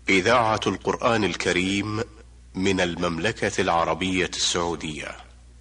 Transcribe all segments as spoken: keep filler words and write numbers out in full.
إذاعة القرآن الكريم من المملكة العربية السعودية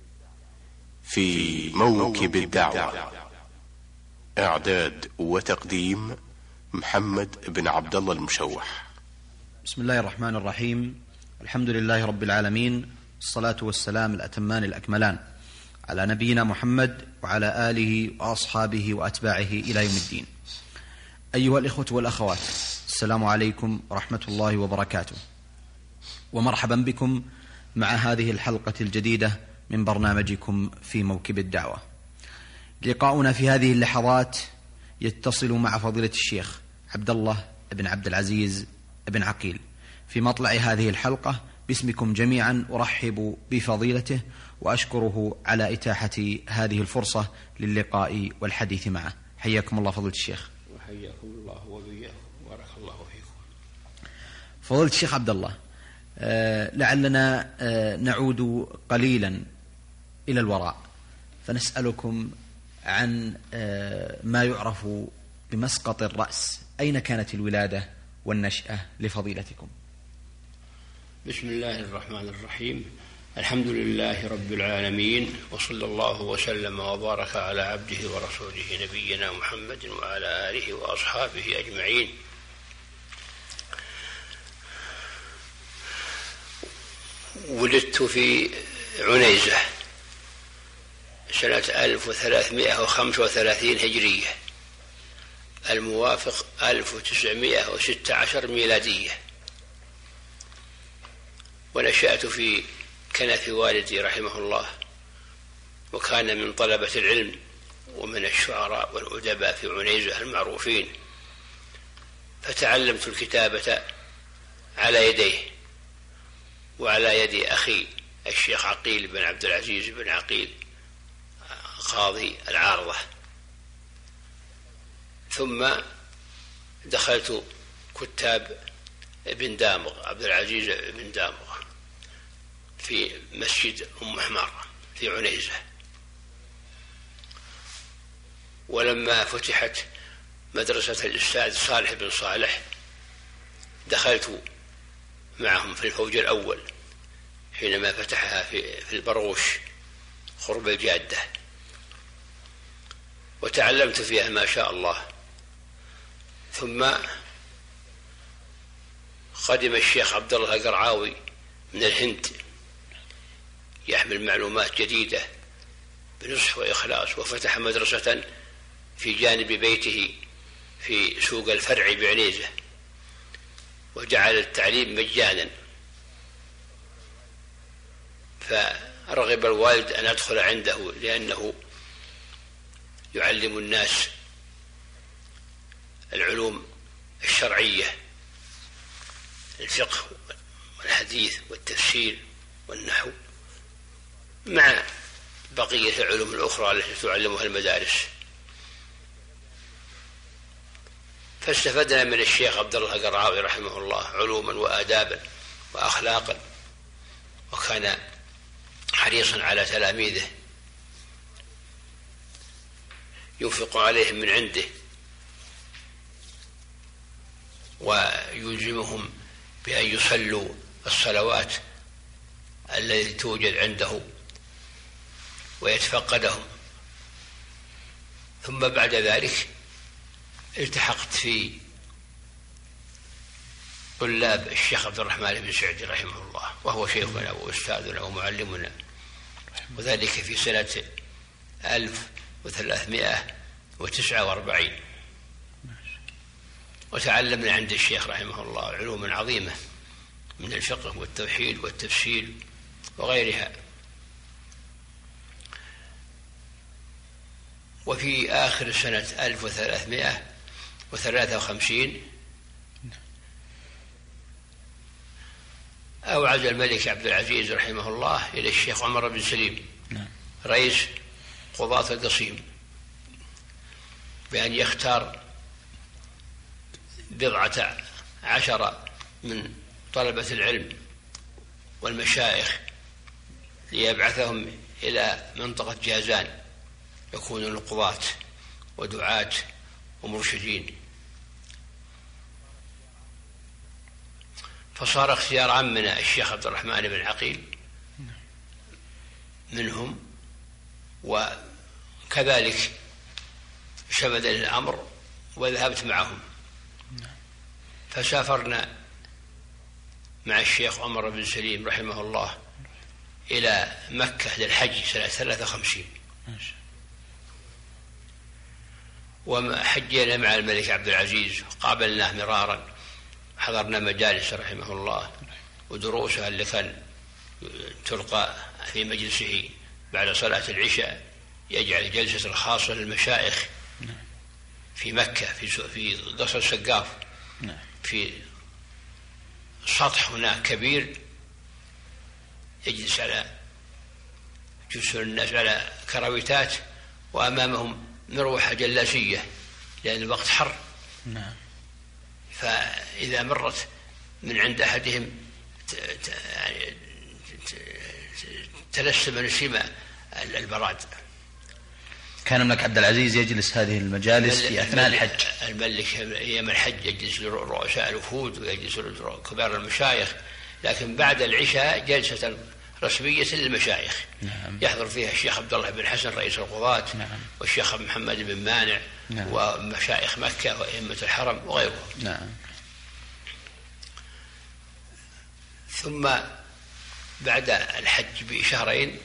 في موكب الدعوة. إعداد وتقديم محمد بن عبد الله المشوح. بسم الله الرحمن الرحيم. الحمد لله رب العالمين، الصلاة والسلام الأتمان الأكملان على نبينا محمد وعلى آله وأصحابه وأتباعه إلى يوم الدين. أيها الإخوة والأخوات، السلام عليكم ورحمة الله وبركاته، ومرحبا بكم مع هذه الحلقة الجديدة من برنامجكم في موكب الدعوة. لقاؤنا في هذه اللحظات يتصل مع فضيلة الشيخ عبد الله بن عبد العزيز بن عقيل. في مطلع هذه الحلقة باسمكم جميعا أرحب بفضيلته وأشكره على إتاحة هذه الفرصة للقاء والحديث معه. حياكم الله فضيلة الشيخ. وحياكم الله وبياكم، بارك الله فيكم. فضيلة الشيخ عبد الله، آه لعلنا آه نعود قليلا إلى الوراء فنسألكم عن آه ما يعرف بمسقط الرأس. أين كانت الولادة والنشأة لفضيلتكم؟ بسم الله الرحمن الرحيم. الحمد لله رب العالمين، وصلى الله وسلم وبارك على عبده ورسوله نبينا محمد وعلى آله وأصحابه أجمعين. ولدت في عنيزة سنة ألف وثلاثمائة وخمسة وثلاثين هجرية، الموافق ألف وتسعمائة وستة عشر ميلادية، ونشأت في كنف والدي رحمه الله، وكان من طلبة العلم ومن الشعراء والأدباء في عنيزة المعروفين، فتعلمت الكتابة على يديه وعلى يد أخي الشيخ عقيل بن عبد العزيز بن عقيل قاضي العارضة. ثم دخلت كتاب ابن دامغ، عبد العزيز بن دامغ، في مسجد أم حمار في عنيزة. ولما فتحت مدرسة الأستاذ صالح بن صالح دخلت معهم في الفوج الأول حينما فتحها في البرغوش قرب الجادة، وتعلمت فيها ما شاء الله. ثم قدم الشيخ عبد الله القرعاوي من الهند يحمل معلومات جديدة بنصح وإخلاص، وفتح مدرسة في جانب بيته في سوق الفرع بعنيزة، وجعل التعليم مجانا. فرغب الوالد أن أدخل عنده لأنه يعلم الناس العلوم الشرعية، الفقه والحديث والتفسير والنحو، مع بقية العلوم الأخرى التي تعلمها المدارس. فاستفدنا من الشيخ عبد الله القرعاوي رحمه الله علوما وآدابا وأخلاقا، وكان حريصا على تلاميذه، ينفق عليهم من عنده ويلزمهم بأن يصلوا الصلوات التي توجد عنده ويتفقدهم. ثم بعد ذلك التحقت في طلاب الشيخ عبد الرحمن بن سعدي رحمه الله، وهو شيخنا وأستاذنا ومعلمنا، وذلك في سنة ألف وثلاثمائة وتسعة وأربعين. وتعلمنا عند الشيخ رحمه الله علوما عظيمة من الفقه والتوحيد والتفسير وغيرها. وفي آخر سنة ألف وثلاثمائة وثلاثة وخمسين أوعز الملك عبد العزيز رحمه الله إلى الشيخ عمر بن سليم رئيس قضاة القصيم بأن يختار بضعة عشر من طلبة العلم والمشايخ ليبعثهم إلى منطقة جازان يكونون قضاة ودعاة ومرشدين. فصار اختيار عمنا الشيخ عبد الرحمن بن عقيل منهم، وكذلك شمل الأمر وذهبت معهم. فسافرنا مع الشيخ عمر بن سليم رحمه الله إلى مكة للحج سنة ثلاثة وخمسين، وحجينا مع الملك عبد العزيز وقابلناه مرارا، حضرنا مجالس رحمه الله ودروسها اللي كان تلقى في مجلسه بعد صلاة العشاء، يجعل جلسة خاصة للمشايخ في مكة في قصر السقاف، في سطح هناك كبير يجلس على جلس الناس على كراويتات وأمامهم مروحة جلاسية لأن الوقت حر. فإذا مرت من عند أحدهم تلسم نسيم البراد. كان الملك عبد العزيز يجلس هذه المجالس في أثناء الحج. الملك أيام الحج يجلس رؤساء الوفود ويجلس كبار المشايخ، لكن بعد العشاء جلسة رسمية للمشايخ. نعم. يحضر فيها الشيخ عبد الله بن حسن رئيس القضاة. نعم. والشيخ محمد بن مانع. نعم. ومشايخ مكة وأئمة الحرم وغيرهم. نعم. ثم بعد الحج بشهرين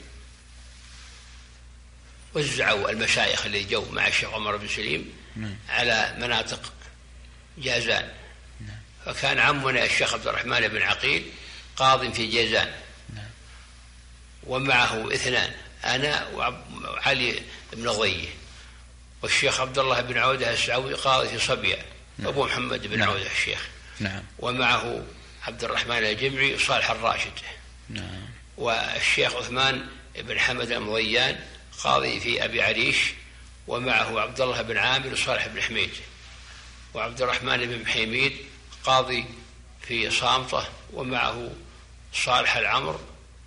وزعوا المشايخ اللي جو مع الشيخ عمر بن سليم نعم. على مناطق جازان. نعم. فكان عمنا الشيخ عبد الرحمن بن عقيل قاض في جازان. نعم. ومعه اثنان، أنا وعلي بن ضيه، والشيخ عبد الله بن عودة السعوي قاضي في صبيا. نعم. أبو محمد بن نعم. عودة الشيخ. نعم. ومعه عبد الرحمن الجمعي وصالح الراشد. نعم. والشيخ عثمان بن حمد المضيان قاضي في أبي عريش، ومعه عبد الله بن عامر وصالح بن حميد، وعبد الرحمن بن حميد قاضي في صامطة، ومعه صالح العمر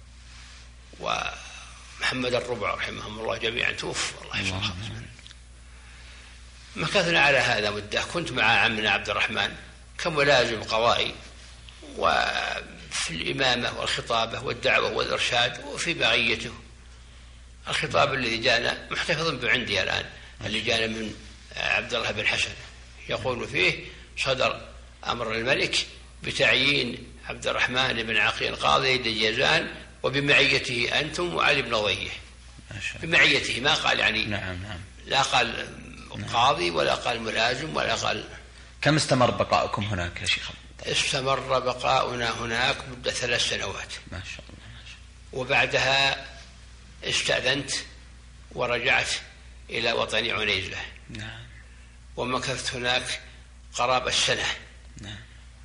ومحمد الربع رحمهم الله جميعا توفوا الله يرحمهم. مكثنا على هذا مدة. كنت مع عمنا عبد الرحمن كملازم قضائي، وفي الإمامة والخطابة والدعوة والإرشاد وفي بقيته. الخطاب الذي جاءنا محتفظ به عندي الآن، اللي جاءنا من عبد الله بن حسن، يقول فيه: صدر أمر الملك بتعيين عبد الرحمن بن عقيل قاضي لجازان وبمعيته أنتم وعلي بن ضيه. بمعيته، ما قال يعني نعم نعم. لا قال قاضي ولا قال ملازم ولا قال. كم استمر بقاؤكم هناك يا شيخ؟ استمر بقاؤنا هناك مدة ثلاث سنوات ما شاء الله. ما شاء الله. وبعدها استأذنت ورجعت إلى وطني عنيزة. نعم. ومكثت هناك قرابة السنة. نعم.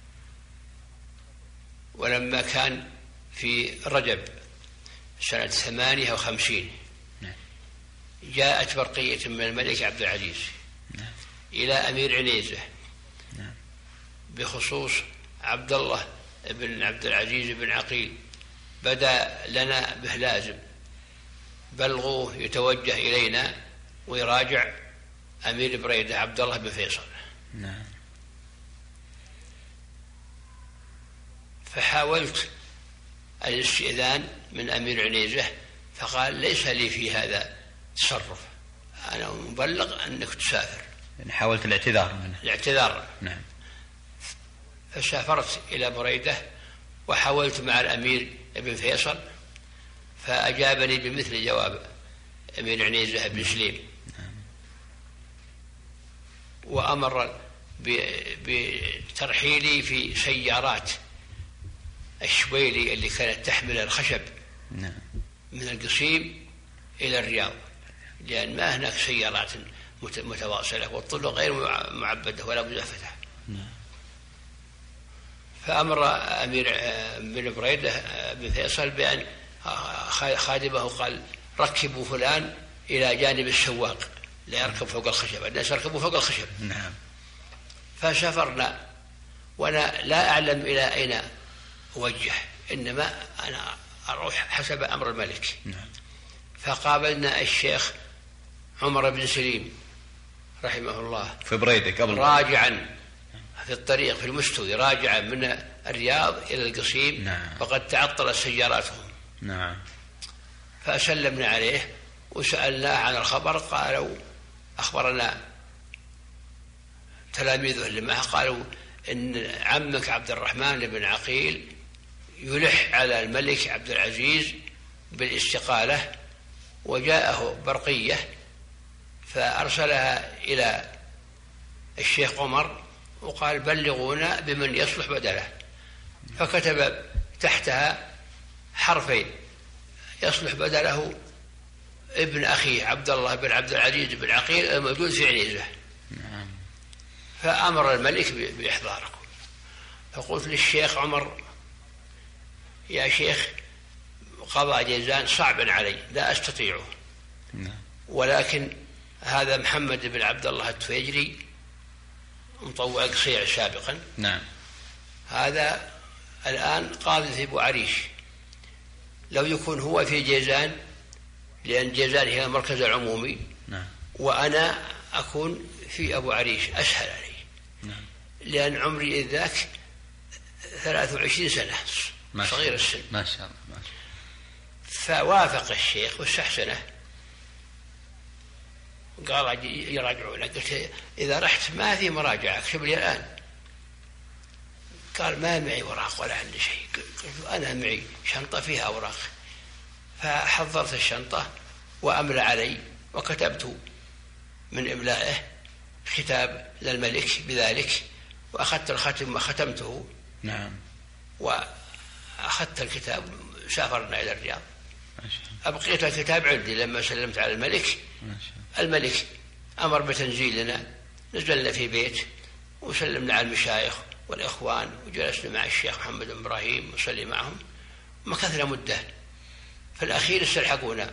ولما كان في رجب سنة ثمانية وخمسين نعم. جاءت برقية من الملك عبد العزيز نعم. إلى أمير عنيزة نعم. بخصوص عبد الله بن عبد العزيز بن عقيل، بدأ لنا به لازم، بلغوه يتوجه إلينا ويراجع أمير بريدة عبد الله بن فيصل. نعم. فحاولت الاستئذان من أمير عنيزة، فقال: ليس لي في هذا تصرف، أنا مبلغ أنك تسافر. يعني حاولت الاعتذار منه. الاعتذار. نعم. فسافرت إلى بريدة وحاولت مع الأمير ابن فيصل، فأجابني بمثل جواب أمير عنيزة بن سليم. نعم. وأمر بترحيلي في سيارات الشويلي اللي كانت تحمل الخشب نعم. من القصيم إلى الرياض، لأن ما هناك سيارات متواصلة والطرق غير معبدة ولا مزفتة. نعم. فأمر أمير بن بريدة بن فيصل بأن خادمه قال: ركبوا فلان إلى جانب السواق لا يركب فوق الخشب، الناس يركبوا فوق الخشب. نعم. فسافرنا وأنا لا أعلم إلى أين أوجه، إنما أنا أروح حسب أمر الملك. نعم. فقابلنا الشيخ عمر بن سليم رحمه الله في بريدة قبل راجعا في الطريق في المستوي راجعا من الرياض إلى القصيم. نعم. وقد تعطلت سياراتهم. نعم. فسلمنا عليه وسألناه عن الخبر، قالوا أخبرنا تلاميذه اللي معه قالوا إن عمك عبد الرحمن بن عقيل يلح على الملك عبد العزيز بالاستقالة، وجاءه برقية فأرسلها إلى الشيخ عمر وقال بلغونا بمن يصلح بدله، فكتب تحتها حرفين يصلح بدله ابن أخيه عبد الله بن عبد العزيز بن عقيل الموجود في عنيزة. فأمر الملك بإحضاركم. فقلت للشيخ عمر يا شيخ قضاء جيزان صعب علي لا أستطيعه، ولكن هذا محمد بن عبد الله التفيجري مطوع قصيع سابقا. نعم. هذا الآن قاضي في أبو عريش، لو يكون هو في جيزان لأن جيزان هي المركز العمومي. نعم. وأنا أكون في أبو عريش أسهل علي. نعم. لأن عمري إذ ذاك ثلاث وعشرين سنة صغير السن. ما شاء الله. ما شاء الله. فوافق الشيخ واستحسنه، قال يراجعون. قلت إذا رحت ما في مراجعة اكتب لي الآن. قال ما معي ورق ولا عندي شيء. قلت أنا معي شنطة فيها أوراق. فحضرت الشنطة وأملى علي وكتبت من إملائه ختاب للملك بذلك، وأخذت الختم وختمته. نعم. وأخذت الكتاب سافرنا إلى الرياض. أبقيت الكتاب عندي. لما سلمت على الملك الملك أمر بتنزيلنا، نزلنا في بيت وسلمنا على المشايخ والإخوان وجلسنا مع الشيخ محمد بن إبراهيم وصلي معهم، مكثنا مدة. في الأخير استلحقونا،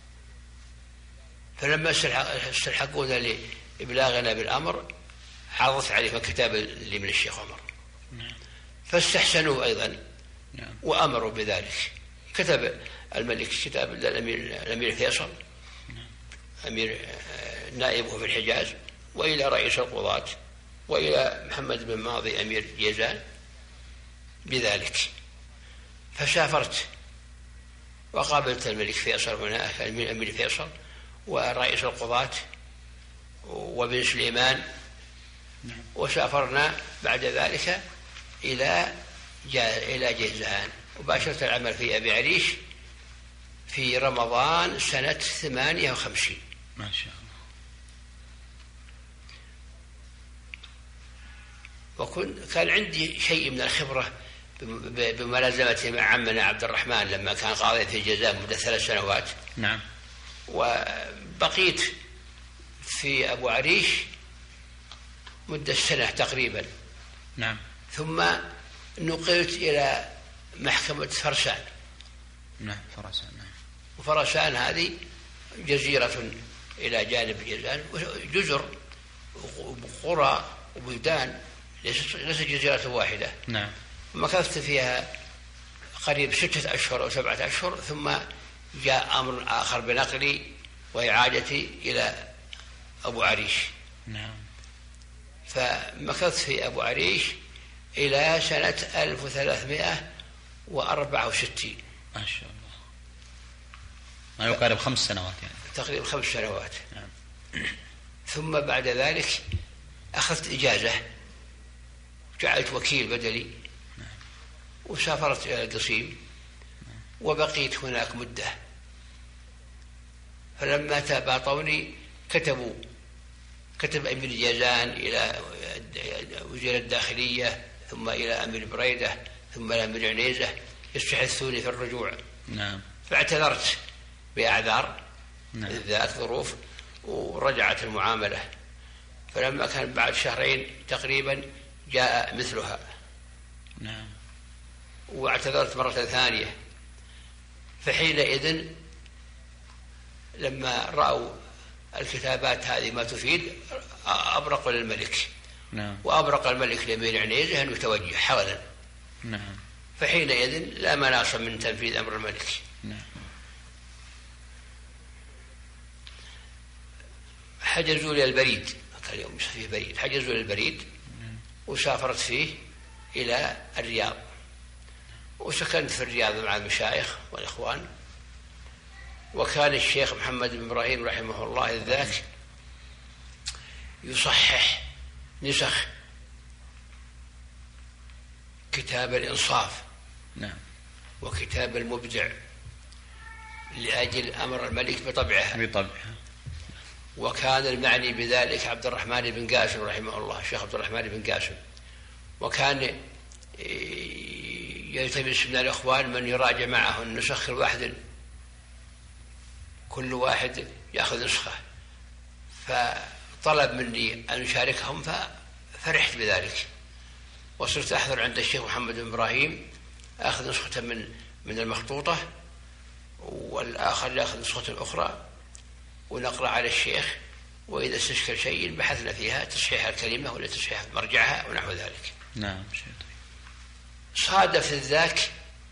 فلما استلحقونا لإبلاغنا بالأمر عرضت عليهم الكتاب اللي من الشيخ عمر، فاستحسنوا أيضا وأمروا بذلك. كتب الملك كتاب للأمير الأمير فيصل أمير نائبه في الحجاز، وإلى رئيس القضاة، وإلى محمد بن ماضي أمير جيزان بذلك. فسافرت وقابلت الملك فيصل هناك، الأمير فيصل ورئيس القضاة وابن سليمان، وسافرنا بعد ذلك إلى إلى جيزان، وباشرت العمل في أبي عريش في رمضان سنة ثمانية وخمسين. ما شاء الله. وكنت كان عندي شيء من الخبرة بملازمتي مع عمنا عبد الرحمن لما كان قاضي في جيزان مدة ثلاث سنوات. نعم. وبقيت في أبو عريش مدة سنة تقريبا. نعم. ثم نقلت إلى محكمة فرسان. نعم. فرسان. نعم. وفرسان هذه جزيرة إلى جانب جيزان، جزر وقرى وبلدان، ليست جزيرة واحدة. نعم. مكثت فيها قريب ستة أشهر أو سبعة أشهر، ثم جاء أمر آخر بنقلي وإعادتي إلى أبو عريش. نعم. فمكثت في أبو عريش إلى سنة ألف وثلاثمائة وأربعة وستين. ما شاء الله. ما يقارب خمس سنوات يعني. تقريبا خمس سنوات. نعم. ثم بعد ذلك أخذت إجازة، جعلت وكيل بدلي. نعم. وسافرت إلى القصيم. نعم. وبقيت هناك مدة. فلما تباطوني كتبوا كتب أمير جيزان إلى وزير الداخلية، ثم إلى أمير بريدة، ثم إلى أمير عنيزة يستحثوني في الرجوع. نعم. فاعتذرت بأعذار. نعم. ذات ظروف، ورجعت المعاملة. فلما كان بعد شهرين تقريبا جاء مثلها. نعم. واعتذرت مرة ثانية. فحينئذ لما رأوا الكتابات هذه ما تفيد أبرقوا للملك. نعم. وأبرق الملك لأمير عنيزة أن يتوجه حولا. نعم. فحينئذ لا مناص من تنفيذ أمر الملك. نعم. حجزوا لي البريد، كان يوم فيه بريد، حجزوا لي البريد. نعم. وسافرت فيه إلى الرياض، وسكنت في الرياض مع المشايخ والإخوان. وكان الشيخ محمد بن إبراهيم رحمه الله ذاك يصحح نسخ كتاب الإنصاف نعم. وكتاب المبدع لأجل أمر الملك بطبعها بطبعها. وكان المعني بذلك عبد الرحمن بن قاسم رحمه الله، الشيخ عبد الرحمن بن قاسم. وكان يلتمس من الإخوان من يراجع معه النسخ الواحد، كل واحد يأخذ نسخة، فطلب مني أن أشاركهم ففرحت بذلك، وصرت أحضر عند الشيخ محمد بن إبراهيم أخذ نسخة من من المخطوطة، والآخر يأخذ نسخة أخرى، ونقرأ على الشيخ، وإذا استشكل شيء بحثنا فيها تصحيح الكلمة ولا تصحيح مرجعها ونحو ذلك. نعم. صادف ذاك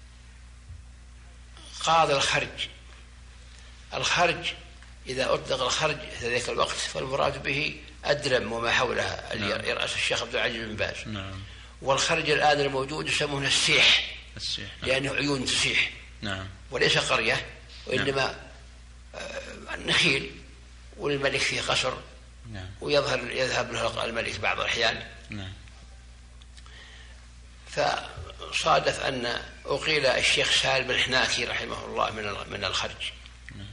قاضي الخرج. الخرج إذا أطلق الخرج في ذاك الوقت فالمراد به أدرم وما حولها اللي يرأس الشيخ عبد العزيز بن باز. نعم. والخرج الآن الموجود يسمونه السيح، السيح نعم. لأنه عيون تسيح. نعم. وليس قرية، وإنما نعم. نخيل، والملك فيه قصر. نعم. ويظهر يذهب له الملك بعض الأحيان. نعم. فصادف أن أقيل الشيخ سالم الحناكي رحمه الله من من الخرج. نعم.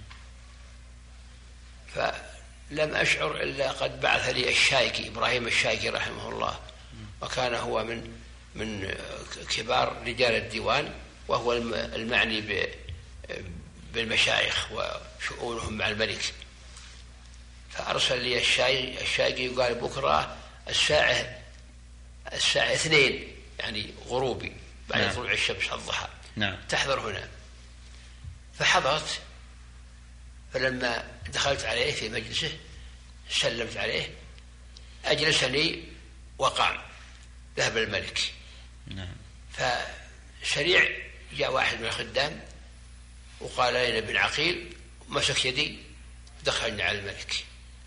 فلم أشعر إلا قد بعث لي الشايكي إبراهيم الشايكي رحمه الله، وكان هو من من كبار رجال الديوان، وهو المعني بالمشايخ وشؤونهم مع الملك. فأرسل لي الشاي الشايكي وقال بكرة الساعة الساعة اثنين يعني غروبي بعد نعم. طلوع الشمس الضحى. نعم. تحضر هنا. فحضرت، فلما دخلت عليه في مجلسه سلمت عليه، أجلسني وقام، ذهب الملك. نعم. فسريع جاء واحد من الخدام وقال لنا ابن عقيل، مسك يدي دخلني على الملك.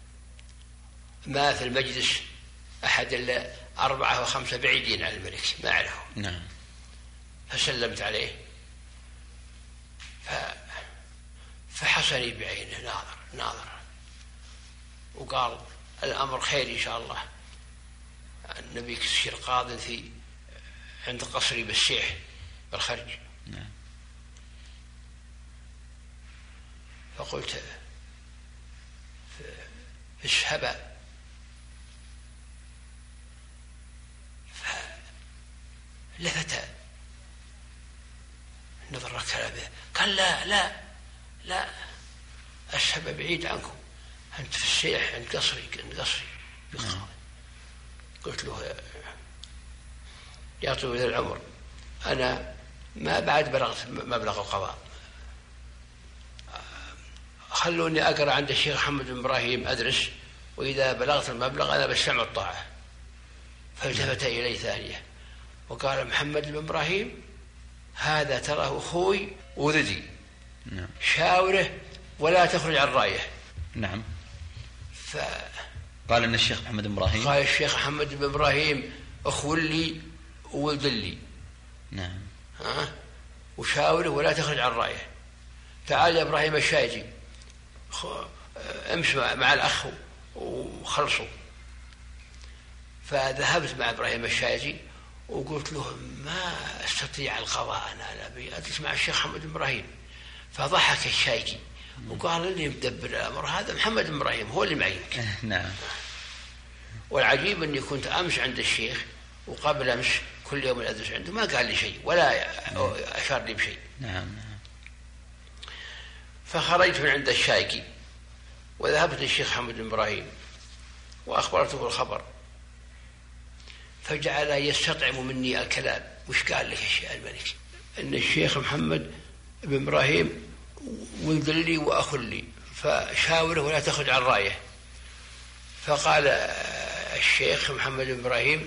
ما في المجلس أحد إلا أربعة وخمسة بعيدين عن الملك ما أعرفه. نعم. فسلمت عليه فحسني بعينه ناظر ناظر وقال الأمر خير إن شاء الله، النبي كسير قاض في عند قصري بالسيح بالخرج. نعم. فقلت اسحبا، فلفت نظر كلامه قال لا لا لا اسحب بعيد عنكم، أنت في السيح عند قصري عند قصري. قلت له يا طويل العمر أنا ما بعد بلغت مبلغ القضاء، خلوني أقرأ عند الشيخ محمد بن إبراهيم أدرس، وإذا بلغت المبلغ أنا بسمع الطاعة. فالتفت إلي ثانية وقال محمد بن إبراهيم هذا تراه أخوي وردي، نعم. شاوره ولا تخرج عن رأيه. نعم. ف... قال أن الشيخ محمد بن إبراهيم قال الشيخ محمد بن إبراهيم أخو لي وولد لي. نعم. ها وشاوره ولا تخرج عن رأيه. تعال يا إبراهيم الشايجي امشي مع الأخ وخلصوا. فذهبت مع إبراهيم الشايجي وقلت له ما أستطيع القضاء، أنا أبي أجلس مع الشيخ محمد بن إبراهيم. فضحك الشايجي وقال اللي مدبر الأمر هذا محمد بن إبراهيم هو اللي معينك. نعم. والعجيب أني كنت أمس عند الشيخ وقبل أمس كل يوم أدرس عنده ما قال لي شيء ولا أشار لي بشيء. نعم. فخرجت من عند الشايكي وذهبت للشيخ محمد بن إبراهيم وأخبرته الخبر، فجعل يستطعم مني الكلام. وش قال لك يا الملك؟ أن الشيخ محمد بن إبراهيم ولد لي وأخ لي، فشاوره ولا تخرج عن رأيه. فقال الشيخ محمد بن إبراهيم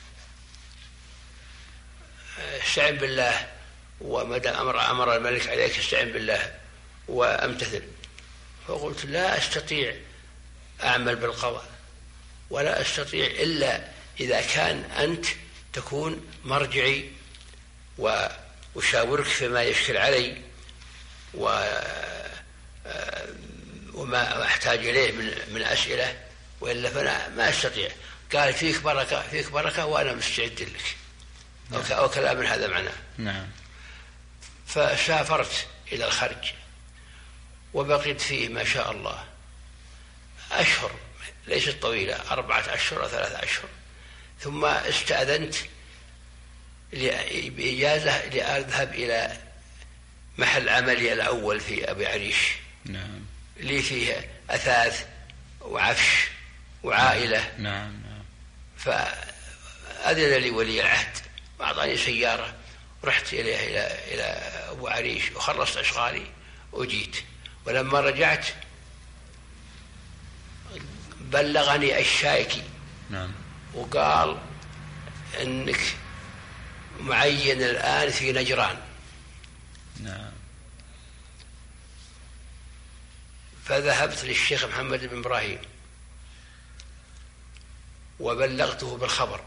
استعن بالله، ومدى أمر أمر الملك عليك استعن بالله وأمتثل. فقلت لا أستطيع أعمل بالقضاء ولا أستطيع إلا إذا كان أنت تكون مرجعي وأشاورك فيما يشكل علي وما أحتاج إليه من من أسئلة، وإلا فأنا ما أستطيع. قال فيك بركة فيك بركة وأنا مستعد لك. نعم. أو كلام هذا معناه. نعم. فسافرت إلى الخرج وبقيت فيه ما شاء الله أشهر ليست طويلة، أربعة أشهر أو ثلاثة أشهر، ثم استأذنت بإجازة لأذهب إلى محل عملي الأول في أبي عريش. نعم. لي فيه أثاث وعفش وعائلة. نعم. نعم. فأذن لي ولي العهد وأعطاني سيارة، رحت إليه إلى إلى أبو عريش وخلصت أشغالي وجيت. ولما رجعت بلغني الشايكي. نعم. وقال إنك معين الآن في نجران. نعم. فذهبت للشيخ محمد بن إبراهيم وبلغته بالخبر،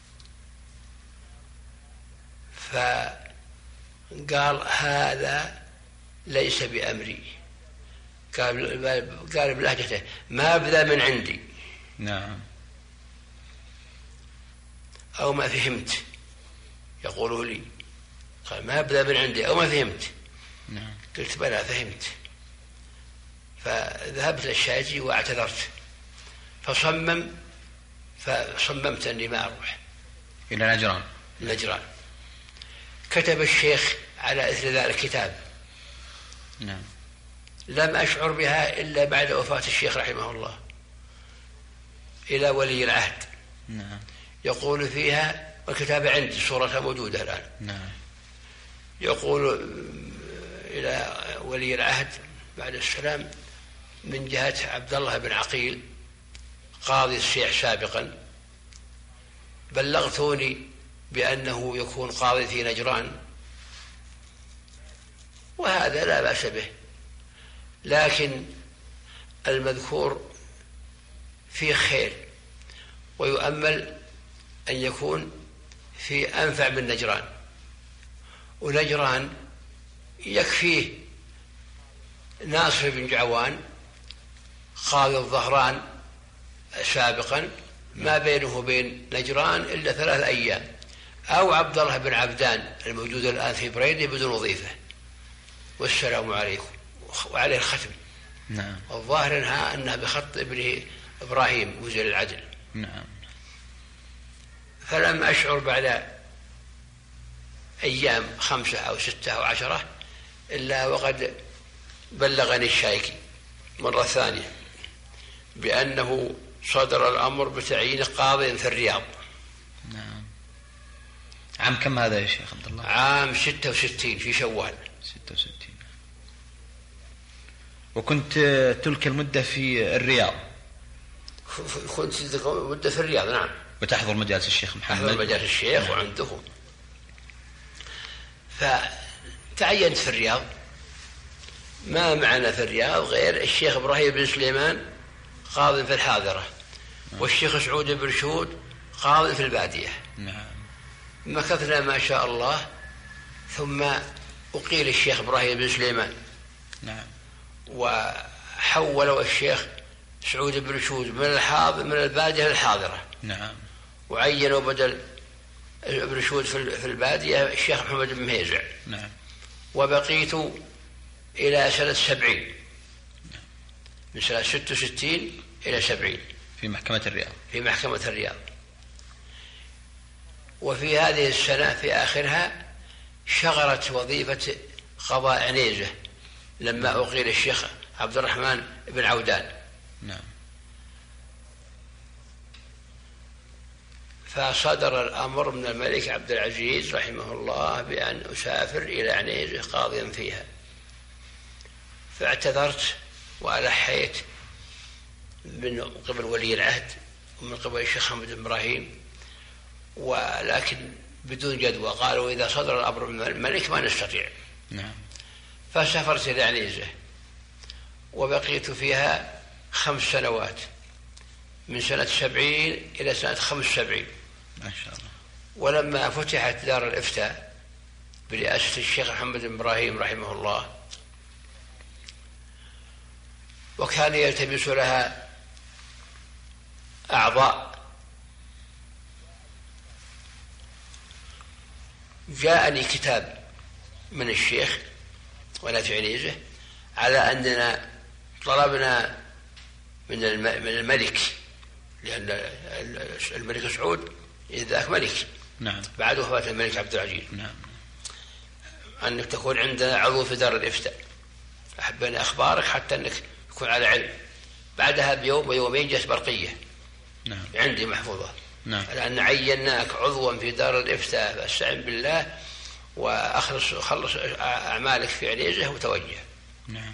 فقال هذا ليس بأمري. قال قال بلهجته ما بذا من عندي. نعم. أو ما فهمت يقوله لي. قال ما بذا من عندي أو ما فهمت. نعم. قلت بلى فهمت. فذهبت للشاجي واعتذرت، فصمم فصممت أني ما أروح إلى نجران. نجران. كتب الشيخ على إثر ذلك كتاب. نعم. لم أشعر بها إلا بعد وفاة الشيخ رحمه الله، إلى ولي العهد. نعم. يقول فيها، والكتاب عندي صورتها موجودة الآن. نعم. يقول إلى ولي العهد بعد السلام من جهة عبد الله بن عقيل قاضي الشيخ سابقا، بلغتوني بأنه يكون قاضي في نجران، وهذا لا بأس به، لكن المذكور فيه خير ويؤمل أن يكون في أنفع من نجران. ونجران يكفيه ناصر بن جعوان قاضي الظهران سابقا، ما بينه وبين نجران إلا ثلاث أيام، أو عبد الله بن عبدان الموجود الآن في بريدة بدون وظيفة، والسلام عليكم، وعليه الختم. نعم. والظاهر انها أنها بخط ابن إبراهيم وزير العدل. نعم. فلم أشعر بعد أيام خمسة أو ستة أو عشرة إلا وقد بلغني الشايكي مرة ثانية بأنه صدر الأمر بتعيين قاضي في الرياض. نعم. عام كم هذا يا شيخ عبد الله؟ عام ستة وستين في شوال. ستة وستين. وكنت تلك المدة في الرياض؟ كنت مدة في الرياض. نعم. وتحضر مجالس الشيخ محمد؟ أحضر مجالس الشيخ. نعم. وعندهم. فتعينت في الرياض. ما معنا في الرياض غير الشيخ إبراهيم بن سليمان قاضي في الحاضرة. نعم. والشيخ سعود بن شهود قاضي في البادية. نعم. مكثنا ما شاء الله، ثم أقيل الشيخ إبراهيم بن سليمان. نعم. وحولوا الشيخ سعود بن شهود من الحاضر من البادية للحاضرة. نعم. وعينوا بدل ابن شهود في البادية الشيخ محمد بن مهيزع. نعم. وبقيت إلى سنة سبعين. نعم. من سنة ست وستين إلى سبعين في محكمة الرياض. في محكمة الرياض. وفي هذه السنة في آخرها شغلت وظيفة قضاء عنيزة لما أقيل الشيخ عبد الرحمن بن عودان. نعم. فصدر الأمر من الملك عبد العزيز رحمه الله بأن أسافر إلى عنيزة قاضيا فيها، فاعتذرت وألحيت من قبل ولي العهد ومن قبل الشيخ محمد بن إبراهيم، ولكن بدون جدوى. قالوا إذا صدر الأمر من الملك ما نستطيع. نعم. فسافرت إلى عنيزة وبقيت فيها خمس سنوات، من سنة سبعين إلى سنة خمس سبعين. ما شاء الله. ولما فتحت دار الإفتاء برئاسة الشيخ محمد بن إبراهيم رحمه الله، وكان يلتمس لها أعضاء، جاءني كتاب من الشيخ وأنا في عنيزة على أننا طلبنا من الملك، لأن الملك سعود ذاك ملك، نعم، بعد وفاة الملك عبد العزيز، نعم، أنك تكون عندنا عضو في دار الإفتاء، أحبنا أخبارك حتى أنك تكون على علم. بعدها بيوم ويومين جت برقية، نعم، عندي محفوظة، نعم، لأن عيناك عضوا في دار الإفتاء، فاستعن بالله وأخلص خلص أعمالك في عنيزة وتوجه. نعم.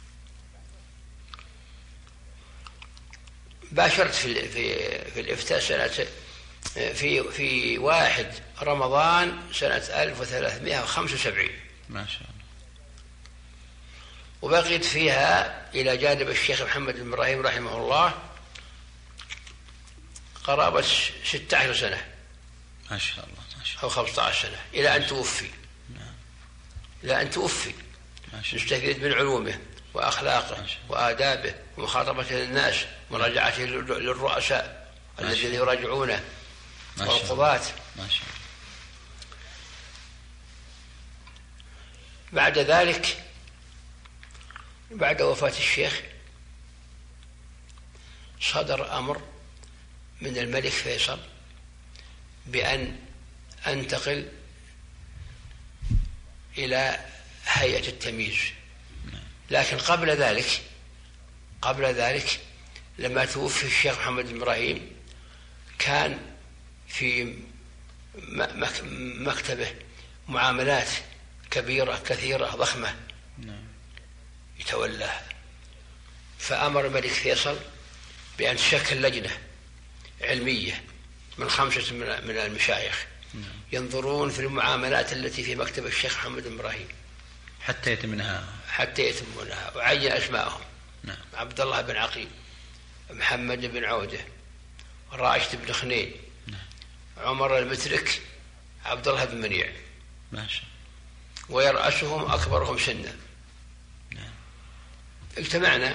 باشرت في في في الإفتاء سنة في في واحد رمضان سنة ألف وثلاثمائة وخمسة وسبعين، ما شاء الله. وبقيت فيها إلى جانب الشيخ محمد بن إبراهيم رحمه الله قرابة ستة عشر سنة، ما شاء الله، ما شاء الله. أو خمسة عشر سنة، إلى أن توفي. نعم. إلى أن توفي، ما شاء الله. نستفيد من علومه وأخلاقه وآدابه ومخاطبته للناس ومراجعته للرؤساء الذين يراجعونه والقضاة. ما شاء الله. بعد ذلك، بعد وفاة الشيخ، صدر أمر من الملك فيصل بأن أنتقل إلى هيئة التمييز. لكن قبل ذلك قبل ذلك لما توفي الشيخ محمد بن إبراهيم كان في مكتبه معاملات كبيرة كثيرة ضخمة يتولاها، فأمر الملك فيصل بأن تشكل لجنة علمية من خمسة من المشايخ ينظرون في المعاملات التي في مكتب الشيخ محمد بن إبراهيم حتى يتمنها حتى يتمونها وعين أسماءهم. نعم. عبد الله بن عقيل، محمد بن عودة، راشد بن خنين، نعم. عمر المترك، عبد الله بن منيع، ما شاء. ويرأسهم أكبرهم سنا. نعم. اجتمعنا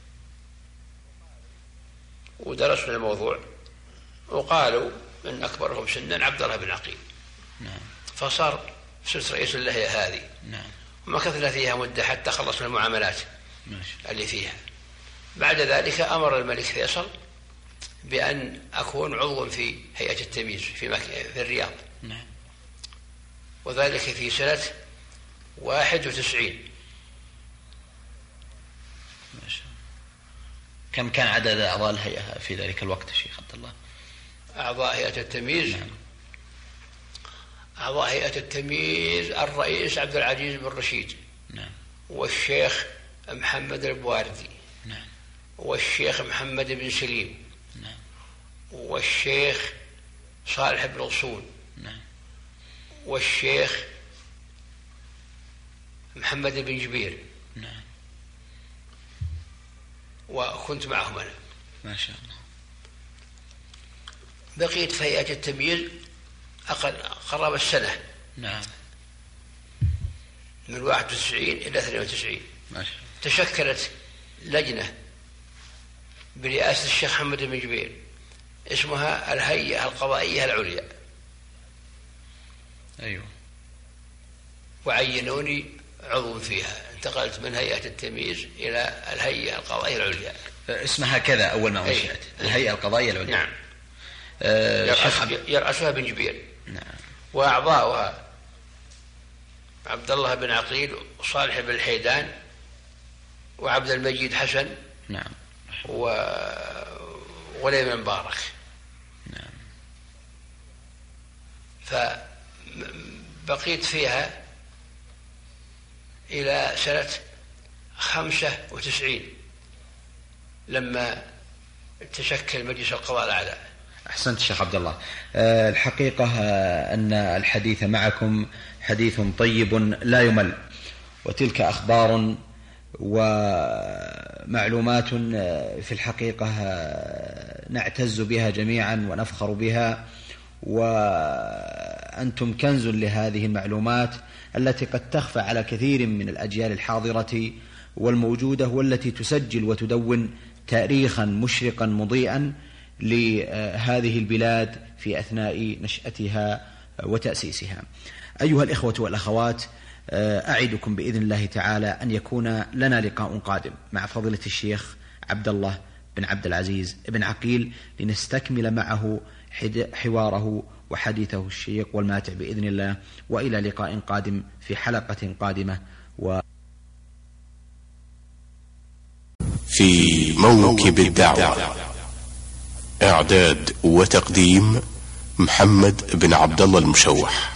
ودرسنا الموضوع وقالوا من أكبرهم سنا عبد الله بن عقيل. نعم. فصار صرت رئيس اللهية هذه. نعم. ومكثنا فيها مدة حتى خلصنا المعاملات ماشي. اللي فيها. بعد ذلك أمر الملك فيصل بأن أكون عضوا في هيئة التمييز في, مك... في الرياض. نعم. وذلك في سنة واحد وتسعين. ما شاء الله. كم كان عدد أعضاء الهيئة في ذلك الوقت الشيخ عبد الله؟ أعضاء هيئة التمييز. نعم. أعضاء هيئة التمييز الرئيس عبد العزيز بن رشيد. نعم. والشيخ محمد البواردي. نعم. والشيخ محمد بن سليم. نعم. والشيخ صالح بن غصون. نعم. والشيخ محمد بن جبير. نعم. وكنت معهم أنا. ما شاء الله. بقيت في هيئة التمييز أقل قرابة السنة. نعم. من واحد وتسعين إلى اثنين وتسعين. ما شاء الله. تشكلت لجنة برئاسة الشيخ محمد بن جبير اسمها الهيئة القضائية العليا. أيوه. وعينوني عضو فيها، انتقلت من هيئة التمييز إلى الهيئة القضائية العليا. اسمها كذا أول ما أنشئت. الهيئة القضائية العليا. نعم. أه يرأس يرأسها بن جبير. نعم. وأعضاؤها عبد الله بن عقيل وصالح بن الحيدان وعبد المجيد حسن. نعم. و وليم مبارك. نعم. فبقيت فيها إلى سنة خمسة وتسعين لما تشكل مجلس القضاء الأعلى. أحسنت الشيخ عبد الله. أه الحقيقة أن الحديث معكم حديث طيب لا يمل، وتلك أخبار ومعلومات في الحقيقة نعتز بها جميعا ونفخر بها، وأنتم كنز لهذه المعلومات التي قد تخفى على كثير من الأجيال الحاضرة والموجودة، والتي تسجل وتدون تاريخا مشرقا مضيئا لهذه البلاد في أثناء نشأتها وتأسيسها. أيها الإخوة والأخوات، أعدكم بإذن الله تعالى أن يكون لنا لقاء قادم مع فضيلة الشيخ عبد الله بن عبد العزيز بن عقيل لنستكمل معه حواره وحديثه الشيق والماتع بإذن الله، وإلى لقاء قادم في حلقة قادمة. و في موكب الدعوة، إعداد وتقديم محمد بن عبد الله المشوح.